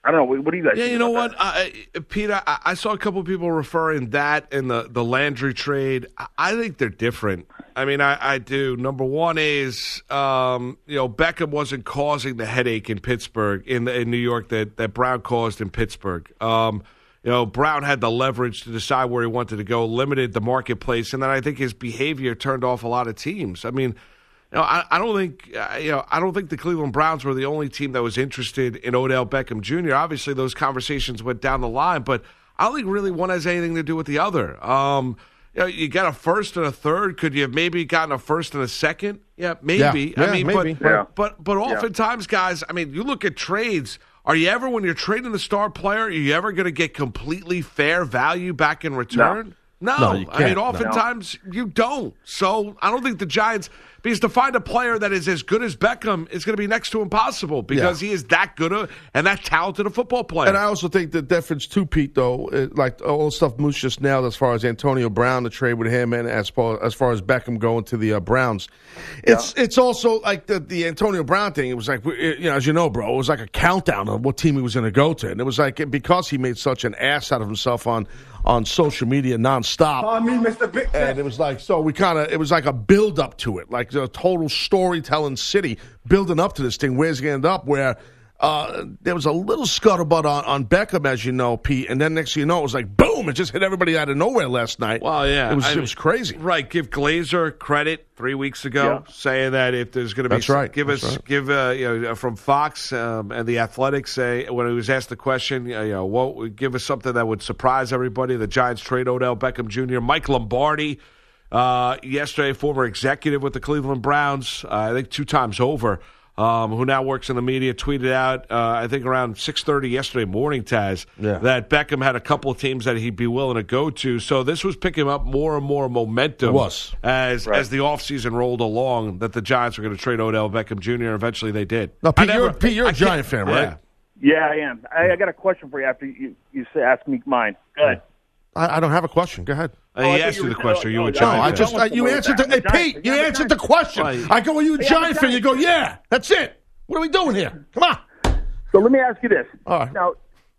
J: I don't know. What, what do you guys?
C: Yeah,
J: think
C: you know
J: about
C: what, uh, Peter? I, I saw a couple of people referring that and the the Landry trade. I, I think they're different. I mean, I, I do. Number one is, um, you know, Beckham wasn't causing the headache in Pittsburgh, in in New York that that Brown caused in Pittsburgh. Um, you know, Brown had the leverage to decide where he wanted to go, limited the marketplace, and then I think his behavior turned off a lot of teams. I mean. You know, I, I don't think uh, you know. I don't think the Cleveland Browns were the only team that was interested in Odell Beckham Junior Obviously, those conversations went down the line, but I don't think really one has anything to do with the other. Um, you know, you got a first and a third. Could you have maybe gotten a first and a second? Yeah, maybe.
E: Yeah,
C: I
E: yeah,
C: mean,
E: maybe.
C: but
J: Yeah.
C: but but oftentimes, guys. I mean, you look at trades. Are you ever, when you're trading the star player, are you ever going to get completely fair value back in return? No,
E: No, you
C: I mean,
E: can't.
C: oftentimes you don't. So I don't think the Giants, because to find a player that is as good as Beckham is going to be next to impossible because
E: Yeah.
C: he is that good a, and that talented a football player.
E: And I also think the difference too, Pete, though, uh, like all the stuff Moose just nailed as far as Antonio Brown, the trade with him, and as far as, far as Beckham going to the uh, Browns, it's it's also like the, the Antonio Brown thing. It was like, you know, as you know, bro, it was like a countdown of what team he was going to go to, and it was like because he made such an ass out of himself on on social media nonstop.
B: Call me Mister Big Fat.
E: And it was like, so we kind of, it was like a build up to it, like a total storytelling city building up to this thing. Where's it going to end up? Where uh, there was a little scuttlebutt on, on Beckham, as you know, Pete, and then next thing you know, it was like, boom, it just hit everybody out of nowhere last night.
C: Well, yeah.
E: It was,
C: I
E: it
C: mean,
E: was crazy.
C: Right. Give Glazer credit three weeks ago,
J: Yeah.
C: saying that if there's going to be
E: That's right.
C: give
E: That's
C: us
E: right.
C: give uh, you know from Fox um, and the Athletics say when he was asked the question, you know, what would give us something that would surprise everybody? The Giants trade Odell Beckham Junior Mike Lombardi, uh, yesterday, former executive with the Cleveland Browns, uh, I think two times over. Um, who now works in the media, tweeted out, uh, I think around six thirty yesterday morning, Taz,
E: Yeah.
C: that Beckham had a couple of teams that he'd be willing to go to. So this was picking up more and more momentum
E: It was.
C: as
J: Right.
C: as the offseason rolled along that the Giants were going to trade Odell Beckham Junior, and eventually they did.
E: Now, Pete,
C: I never-
E: you're, Pete, you're a
C: I can't-
E: Giant fan, right?
C: Yeah.
J: Yeah, I am. I, I got a question for you after you, you say ask me mine. Go ahead.
E: I, I don't have a question. Go ahead.
C: Uh,
J: Oh, I
C: he
J: thought
C: asked
J: you
C: you the
J: were-
C: question. Are you
J: no,
C: a
J: no,
E: No,
C: Giant
E: I
C: fan?
E: just, uh, you answered the, hey, Pete, you
J: Yeah, I'm a
E: answered the
J: Giant
E: question.
C: fan.
E: I go, are you a
J: Yeah, I'm a
E: Giant fan? You
J: Giant
E: go,
J: fan.
E: yeah, that's it. What are we doing here? Come on.
J: So let me ask you this.
E: All right.
J: Now,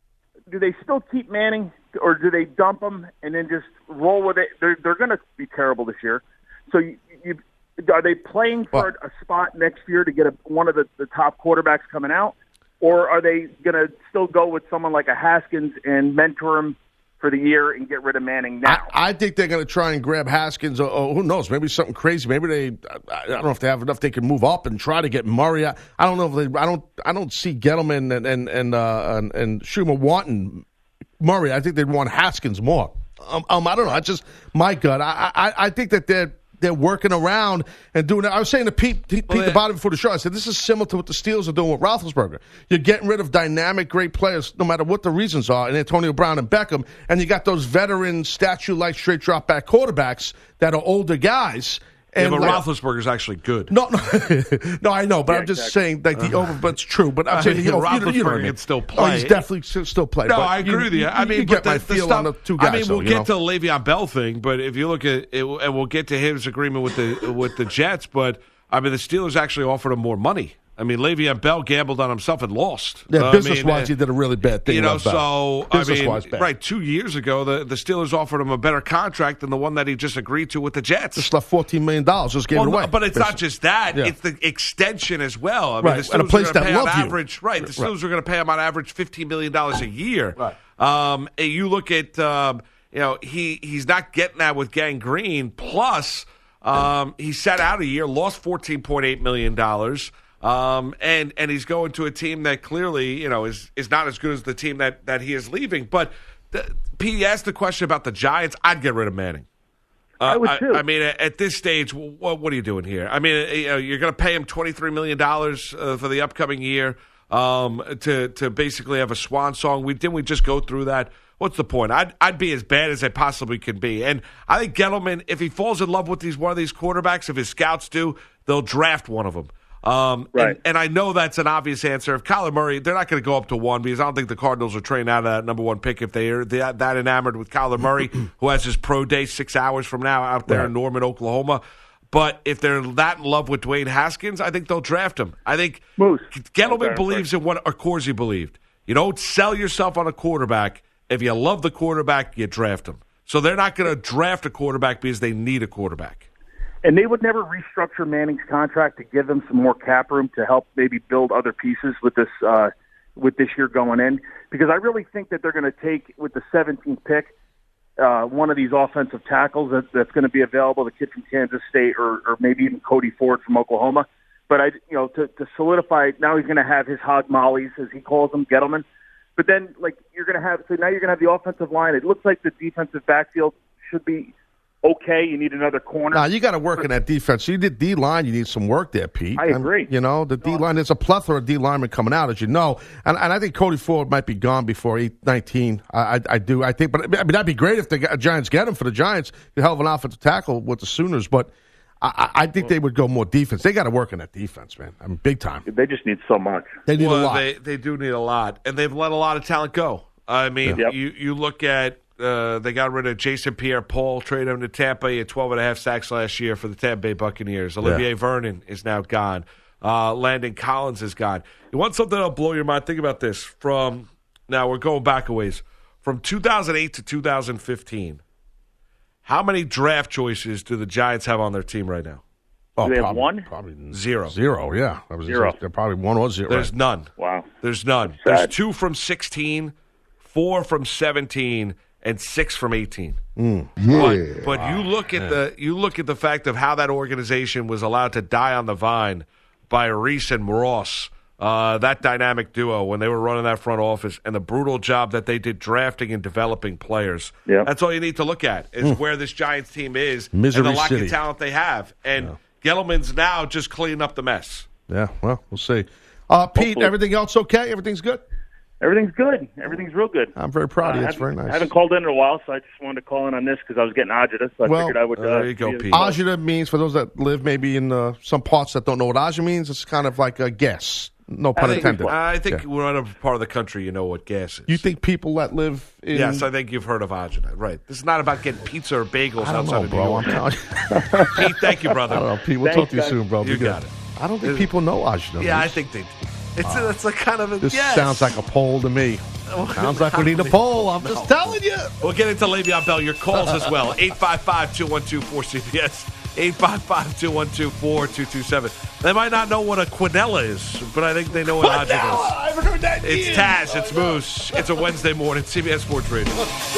J: do they still keep Manning, or do they dump him and then just roll with it? They're they're going to be terrible this year. So you, you are they playing for
E: Well-
J: a spot next year to get a, one of the, the top quarterbacks coming out, or are they going to still go with someone like a Haskins and mentor him for the year and get rid of Manning now?
E: I, I think they're going to try and grab Haskins, or, or who knows, maybe something crazy. Maybe they, I, I don't know if they have enough. They can move up and try to get Murray. I, I don't know if they. I don't. I don't see Gettleman and and and uh, and, and Schumer wanting Murray. I think they'd want Haskins more. Um, um I don't know. I just my gut. I, I I think that they're. They're working around and doing that. I was saying to Pete, Pete, Pete
C: yeah.
E: the bottom before the show, I said, this is similar to what the Steelers are doing with Roethlisberger. You're getting rid of dynamic, great players, no matter what the reasons are, and Antonio Brown and Beckham, and you got those veteran, statue-like, straight drop-back quarterbacks that are older guys.
C: Yeah,
E: And
C: but
E: like-
C: Roethlisberger's actually good.
E: No, no, no. I know, but
J: Yeah,
E: I'm just
J: exactly.
E: saying, like the over. But it's true. But I'm
C: I
E: saying,
C: mean,
E: you know, you know, you know what I
C: Roethlisberger
E: mean.
C: can still
E: Oh,
C: play.
E: he's definitely s- still play.
C: No,
E: but
C: I agree with you. I mean,
E: you
C: but
E: get
C: the,
E: my
C: the
E: feel
C: stuff,
E: on the two guys.
C: I mean,
E: though,
C: we'll
E: you
C: get
E: know?
C: to the Le'Veon Bell thing, but if you look at it, and we'll get to his agreement with the with the Jets, but I mean, the Steelers actually offered him more money. I mean, Le'Veon Bell gambled on himself and lost.
E: Yeah,
C: Uh, I
E: business
C: mean,
E: wise, he did a really bad thing.
C: You know,
E: about Bell.
C: so I mean,
E: Business-wise, bad.
C: right, two years ago, the, the Steelers offered him a better contract than the one that he just agreed to with the Jets.
E: Just left fourteen million dollars. Just gave
C: Well,
E: it away.
C: no, but it's not
E: basically.
C: just that;
E: Yeah.
C: it's the extension as well. I mean,
E: Right,
C: the
E: and a
C: Steelers
E: place
C: are going
E: that
C: to pay on
E: love you.
C: average, right? The
E: Right.
C: Steelers are going to pay him on average fifteen million dollars a year.
E: Right.
C: Um, and you look at, um, you know, he he's not getting that with Gang Green. Plus, um, he sat out a year, lost fourteen point eight million dollars. Um, and and he's going to a team that clearly, you know, is is not as good as the team that, that he is leaving. But the, Pete asked the question about the Giants. I'd get rid of Manning. Uh,
J: I would too.
C: I, I mean, at, at this stage, what, what are you doing here? I mean, you know, you're going to pay him twenty-three million dollars uh, for the upcoming year um, to to basically have a swan song. We didn't we just go through that? What's the point? I'd I'd be as bad as I possibly can be. And I think Gettleman, if he falls in love with these one of these quarterbacks, if his scouts do, they'll draft one of them. Um,
J: Right.
C: and, and I know that's an obvious answer. If Kyler Murray, they're not going to go up to one because I don't think the Cardinals are trading out of that number one pick if they are that, that enamored with Kyler Murray, who has his pro day six hours from now out there
E: Right.
C: in Norman, Oklahoma. But if they're that in love with Dwayne Haskins, I think they'll draft him. I think
J: Moose.
C: Gettleman
J: Okay,
C: believes in what Accorsi believed. You don't sell yourself on a quarterback. If you love the quarterback, you draft him. So they're not going to draft a quarterback because they need a quarterback.
J: And they would never restructure Manning's contract to give them some more cap room to help maybe build other pieces with this uh, with this year going in. Because I really think that they're going to take, with the seventeenth pick, uh, one of these offensive tackles that, that's going to be available, the kid from Kansas State or, or maybe even Cody Ford from Oklahoma. But, I, you know, to, to solidify, now he's going to have his hog mollies, as he calls them, Gettleman. But then, like, you're going to have, so now you're going to have the offensive line. It looks like the defensive backfield should be okay. You need another corner.
E: Nah, you got to work in that defense. You did D-line. You need some work there, Pete.
J: I agree.
E: And, you know, the D-line, there's a plethora of D-linemen coming out, as you know. And, and I think Cody Ford might be gone before eight nineteen. I, I, I do. I think, but I mean, that'd be great if the Giants get him for the Giants. A hell of an offensive tackle with the Sooners. But I, I think they would go more defense. They got to work on that defense, man. I mean, big time.
J: They just need so much.
E: They need
C: well,
E: a lot.
C: They, they do need a lot. And they've let a lot of talent go. I mean,
J: Yep.
C: you, you look at, uh, they got rid of Jason Pierre-Paul, traded him to Tampa. He had twelve and a half sacks last year for the Tampa Bay Buccaneers. Olivier
E: Yeah.
C: Vernon is now gone. Uh, Landon Collins is gone. You want something that'll blow your mind? Think about this. From, now we're going back a ways. From two thousand eight to two thousand fifteen, how many draft choices do the Giants have on their team right now?
E: Oh,
J: Do they have
E: probably,
J: one?
E: Probably
C: Zero.
E: Zero, yeah. I was
J: Zero.
E: They're probably one or zero.
C: There's
E: right.
C: none.
J: Wow.
C: There's none.
J: Sad.
C: There's two from sixteen, four from seventeen, and six from eighteen.
E: Mm.
C: But, but you look at the you look at the fact of how that organization was allowed to die on the vine by Reese and Ross, uh, that dynamic duo when they were running that front office, and the brutal job that they did drafting and developing players.
J: Yeah.
C: That's all you need to look at is
E: Mm.
C: where this Giants team is
E: Misery
C: and the lack
E: City.
C: of talent they have. And Gettleman's now just cleaning up the mess.
E: Yeah, well, we'll see. Uh, Pete,
J: Hopefully.
E: everything else okay? Everything's good?
J: Everything's good. Everything's real good.
E: I'm very proud of you.
J: Uh,
E: It's very nice.
J: I haven't called in in a while, so I just wanted to call in on this because I was getting agita, so I
E: Well,
J: figured I would. Uh,
C: there you go,
J: be-
C: Pete.
E: Agita means, for those that live maybe in uh, some parts that don't know what agita means, it's kind of like a guess. No pun
C: I think,
E: intended.
C: I think
E: Okay.
C: we're in a part of the country you know what gas is.
E: You think people that live in...
C: Yes, I think you've heard of agita. Right. This is not about getting pizza or bagels
E: I don't
C: outside
E: know,
C: of
E: bro.
C: New
E: I'm
C: York.
E: telling you.
C: Pete, thank you, brother.
E: I don't know, Pete. We'll
J: Thanks,
E: talk to you
J: guys.
E: soon, bro. Be
C: You
E: good.
C: got it.
E: I don't think
C: This-
E: people know agita.
C: Yeah, I
E: means.
C: think they do. It's, a, it's a kind of a
E: This
C: yes.
E: sounds like a poll to me. Sounds like we need a poll. I'm just telling you.
C: We'll get into Le'Veon Bell. Your calls as well. eight five five, two one two, four C B S. eight five five, two one two, four two two seven. They might not know what a quinella is, but I think they know what agita is.
E: I haven't heard that
C: It's
E: yet.
C: Taz. It's Moose. It's a Wednesday morning. C B S Sports Radio.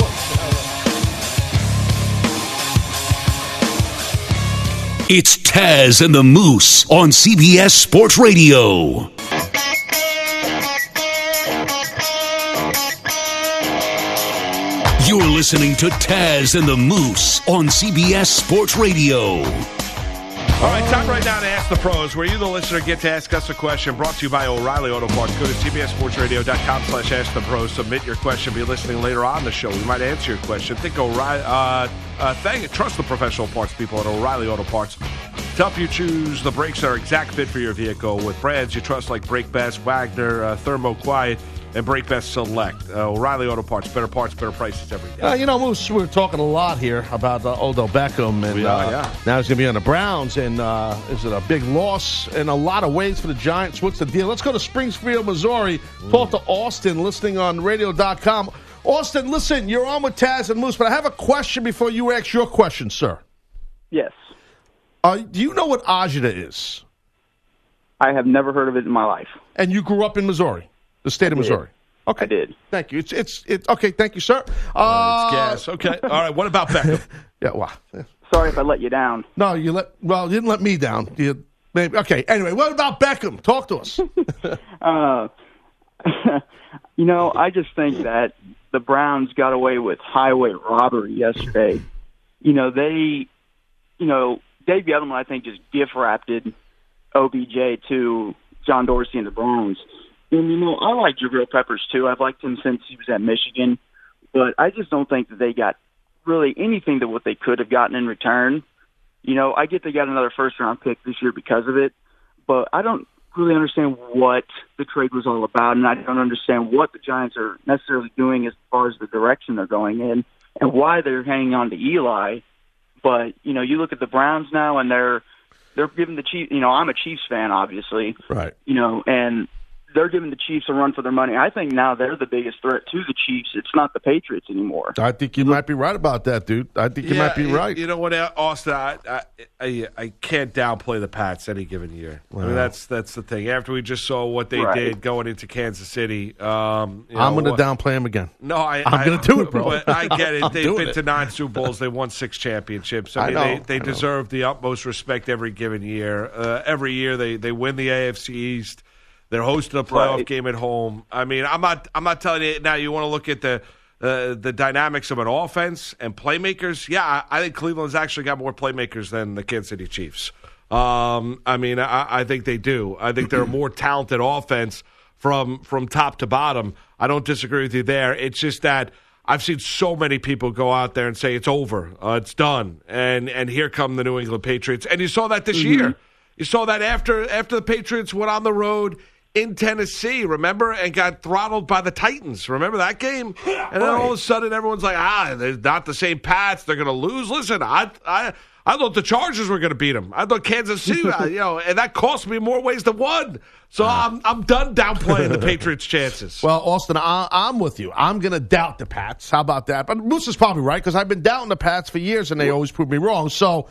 F: It's Taz and the Moose on C B S Sports Radio. You're listening to Taz and the Moose on C B S Sports Radio.
C: All right, time right now to Ask the Pros, where you, the listener, get to ask us a question. Brought to you by O'Reilly Auto Parts. Go to C B S Sports Radio dot com slash Ask the Pros. Submit your question. Be listening later on the show. We might answer your question. Think O'Reilly. Uh, uh, thank, trust the professional parts people at O'Reilly Auto Parts to help you choose the brakes that are exact fit for your vehicle with brands you trust like Brake Best, Wagner, uh, Thermo Quiet, and Brake Best Select. Uh, O'Reilly Auto Parts. Better parts, better prices every day.
E: Uh, you know, Moose, we're talking a lot here about uh, Odell Beckham, and
C: We are,
E: uh,
C: yeah.
E: now he's going to be on the Browns, and uh, is it a big loss in a lot of ways for the Giants? What's the deal? Let's go to Springfield, Missouri, talk to Austin, listening on radio dot com. Austin, listen, you're on with Taz and Moose, but I have a question before you ask your question, sir.
K: Yes.
E: Uh, do you know what agita is?
K: I have never heard of it in my life.
E: And you grew up in Missouri, the state of
K: I did.
E: Missouri. Okay.
K: I did.
E: Thank you. It's it's it's okay. Thank you, sir. Uh,
C: Uh, it's gas. Okay. All right. What about Beckham?
E: Yeah. Well.
K: Sorry if I let you down.
E: No, you let. Well, you didn't let me down. You maybe. Okay. Anyway, what about Beckham? Talk to us.
K: Uh, you know, I just think that the Browns got away with highway robbery yesterday. You know, they, you know, Dave Gettleman, I think, just gift-wrapped O B J to John Dorsey and the Browns. And, you know, I like Jabril Peppers, too. I've liked him since he was at Michigan. But I just don't think that they got really anything to what they could have gotten in return. You know, I get they got another first-round pick this year because of it. But I don't really understand what the trade was all about, and I don't understand what the Giants are necessarily doing as far as the direction they're going in and why they're hanging on to Eli. But, you know, you look at the Browns now, and they're they're giving the Chiefs, you know, I'm a Chiefs fan, obviously.
E: Right.
K: You know, and they're giving the Chiefs a run for their money. I think now they're the biggest threat to the Chiefs. It's not the Patriots anymore.
E: I think you might be right about that, dude. I think you
C: Yeah,
E: might be right.
C: You know what, Austin? I, I I I can't downplay the Pats any given year. I mean, that's that's the thing. After we just saw what they
K: Right.
C: did going into Kansas City, um, you
E: I'm
C: know,
E: going to
C: what-
E: downplay him again.
C: No, I,
E: I'm
C: I-
E: going to do it, bro.
C: But I get it.
E: I'm
C: They've
E: doing
C: been
E: it.
C: to nine Super Bowls. They won six championships. I
E: I
C: mean,
E: know,
C: they, they
E: I know.
C: deserve the utmost respect every given year. Uh, every year they, they win the A F C East. They're hosting a playoff
K: Right.
C: game at home. I mean, I'm not I'm not telling you now. You want to look at the uh, the dynamics of an offense and playmakers. Yeah, I, I think Cleveland's actually got more playmakers than the Kansas City Chiefs. Um, I mean, I, I think they do. I think they're a more talented offense from from top to bottom. I don't disagree with you there. It's just that I've seen so many people go out there and say it's over, uh, it's done, and and here come the New England Patriots. And you saw that this
K: Mm-hmm.
C: year. You saw that after after the Patriots went on the road in Tennessee, remember, and got throttled by the Titans. Remember that game? And then all of a sudden, everyone's like, ah, they're not the same Pats. They're going to lose. Listen, I I I thought the Chargers were going to beat them. I thought Kansas City, uh, you know, and that cost me more ways than one. So I'm I'm done downplaying the Patriots' chances.
E: Well, Austin, I, I'm with you. I'm going to doubt the Pats. How about that? But Moose is probably right because I've been doubting the Pats for years, and they always prove me wrong. So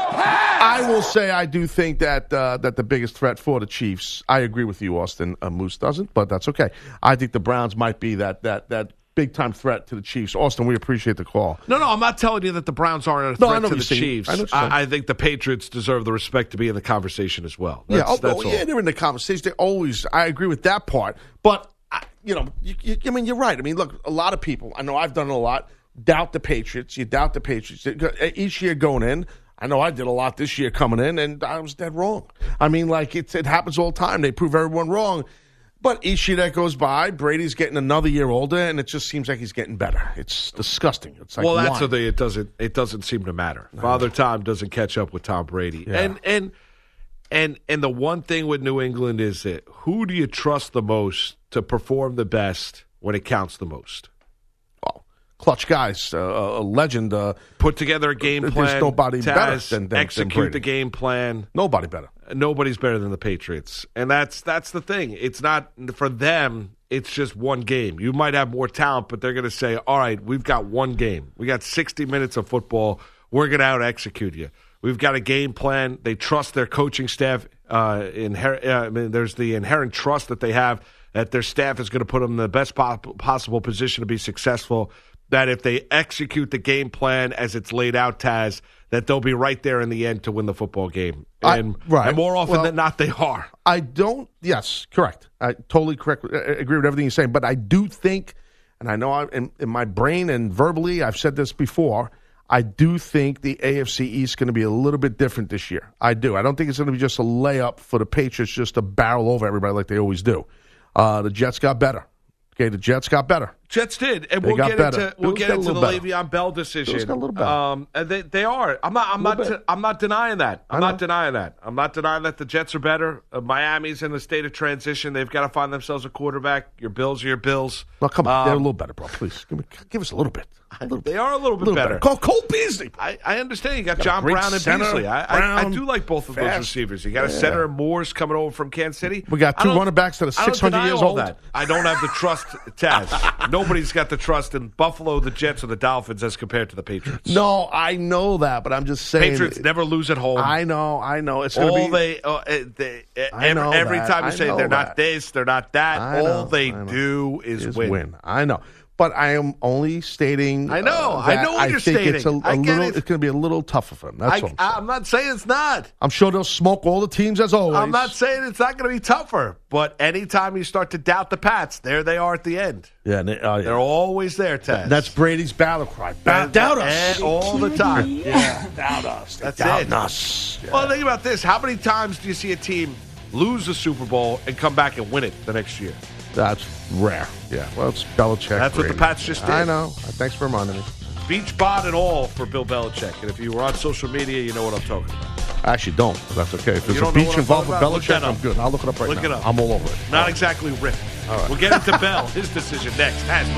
E: I will say I do think that uh, that the biggest threat for the Chiefs. I agree with you, Austin. Uh, Moose doesn't, but that's okay. I think the Browns might be that that that big time threat to the Chiefs. Austin, we appreciate the call.
C: No, no, I'm not telling you that the Browns aren't a
E: No, I
C: threat
E: know
C: to
E: what
C: the
E: you're saying.
C: Chiefs.
E: I know what you're saying.
C: I, I think the Patriots deserve the respect to be in the conversation as well. That's,
E: yeah, oh,
C: that's
E: oh,
C: all.
E: yeah, they're in the conversation. They always. I agree with that part, but I, you know, you, you, I mean, you're right. I mean, look, a lot of people. I know I've done it a lot. Doubt the Patriots. You doubt the Patriots each year going in. I know I did a lot this year coming in, and I was dead wrong. I mean, like it's it happens all the time. They prove everyone wrong. But each year that goes by, Brady's getting another year older, and it just seems like he's getting better. It's disgusting. It's like
C: well, that's
E: wine.
C: the thing. It doesn't. It doesn't seem to matter. Father Time doesn't catch up with Tom Brady.
E: Yeah.
C: And and and and the one thing with New England is that who do you trust the most to perform the best when it counts the most?
E: Well, clutch guys, uh, a legend. Uh,
C: Put together a game
E: There's
C: plan.
E: nobody
C: Taz,
E: better than- than- than
C: execute
E: Brady.
C: the game plan.
E: nobody better.
C: Nobody's better than the Patriots, and that's that's the thing. It's not for them. It's just one game. You might have more talent, but they're going to say, "All right, we've got one game. We got sixty minutes of football. We're going to out execute you. We've got a game plan." They trust their coaching staff. Uh, inher- uh, I mean, there's the inherent trust that they have that their staff is going to put them in the best po- possible position to be successful. That if they execute the game plan as it's laid out, Taz, that they'll be right there in the end to win the football game.
E: I-
C: And,
E: right.
C: and more often
E: Well-
C: than not, they are.
E: I don't. Yes, correct. I totally correct. I agree with everything you're saying. But I do think, and I know I, in, in my brain and verbally, I've said this before. I do think the A F C East is going to be a little bit different this year. I do. I don't think it's going to be just a layup for the Patriots just to barrel over everybody like they always do. Uh, the Jets got better. Okay, the Jets got better.
C: Jets did, and
E: They
C: we'll
E: got
C: get
E: better.
C: into we'll
E: Bills
C: get
E: got a
C: into the
E: little better.
C: Le'Veon Bell decision.
E: Bills got a little better.
C: Um, and they they are. I'm not. I'm
E: A little
C: not.
E: bit.
C: I'm not denying that. I'm
E: I know.
C: not denying that. I'm not denying that the Jets are better. Uh, Miami's in a state of transition. They've got to find themselves a quarterback. Your Bills are your Bills.
E: No, come on. They're a
C: Um,
E: little better, bro. Please give, me, give us a little bit. A little
C: They
E: bit.
C: are a little bit
E: little
C: better.
E: better. Call Cole Beasley.
C: I, I understand. You got,
E: Got a
C: John
E: great
C: Brown and
E: center,
C: Beasley. I, I, I
E: Brown,
C: do like both of those
E: fast.
C: receivers. You got a
E: Yeah.
C: center, Moore's coming over from Kansas City.
E: We got
C: I
E: two
C: don't-
E: running backs that are
C: I don't
E: six hundred
C: deny
E: years
C: all
E: old.
C: That. I don't have the trust, Taz. Nobody's got the trust in Buffalo, the Jets, or the Dolphins as compared to the Patriots.
E: No, I know that, but I'm just saying.
C: Patriots never lose at home.
E: I know, I know. It's going
C: all
E: to be.
C: they, uh, uh, they uh,
E: I
C: every,
E: know
C: every
E: that.
C: time you
E: I
C: say
E: know
C: they're
E: that.
C: not this, they're not that.
E: I
C: all
E: know,
C: they
E: I know.
C: do is,
E: is
C: win.
E: win. I know. But I am only stating.
C: I know.
E: uh,
C: I
E: that
C: know what you're
E: think It's a,
C: stating.
E: a
C: I get
E: little.
C: it.
E: It's going to be a little tougher for them. That's
C: I,
E: all I'm saying.
C: I'm not saying it's not.
E: I'm sure they'll smoke all the teams as always.
C: I'm not saying it's not going to be tougher. But anytime you start to doubt the Pats, there they are at the end.
E: Yeah, they, uh,
C: They're always there, Taz.
E: that's Brady's battle cry. Ba-
C: And-
E: doubt us.
C: and all the time.
E: Yeah, doubt us.
C: That's
E: doubt
C: it.
E: us. Yeah.
C: Well, think about this. How many times do you see a team lose the Super Bowl and come back and win it the next year?
E: That's rare. Yeah. Well, it's Belichick.
C: That's what the
E: Brady.
C: Pats just did.
E: I know. Thanks for reminding me.
C: Beach bod and all for Bill Belichick. And if you were on social media, you know what I'm talking about.
E: I actually don't. But that's okay. If there's a
C: don't know
E: beach
C: what I'm
E: involved with
C: talking about? Look
E: Belichick,
C: that
E: I'm
C: up.
E: good. I'll look it up right
C: Look
E: now.
C: it up.
E: I'm all over it.
C: Not exactly ripped. We'll get into Bell, his decision next. Taz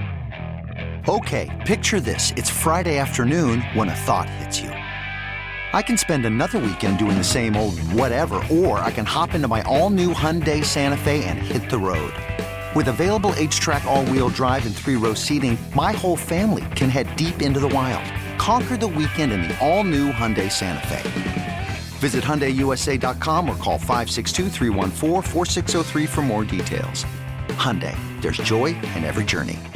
C: Moose.
L: Okay, picture this. It's Friday afternoon when a thought hits you. I can spend another weekend doing the same old whatever, or I can hop into my all-new Hyundai Santa Fe and hit the road. With available H-Track all-wheel drive and three-row seating, my whole family can head deep into the wild. Conquer the weekend in the all-new Hyundai Santa Fe. Visit Hyundai U S A dot com or call five six two, three one four, four six zero three for more details. Hyundai, there's joy in every journey.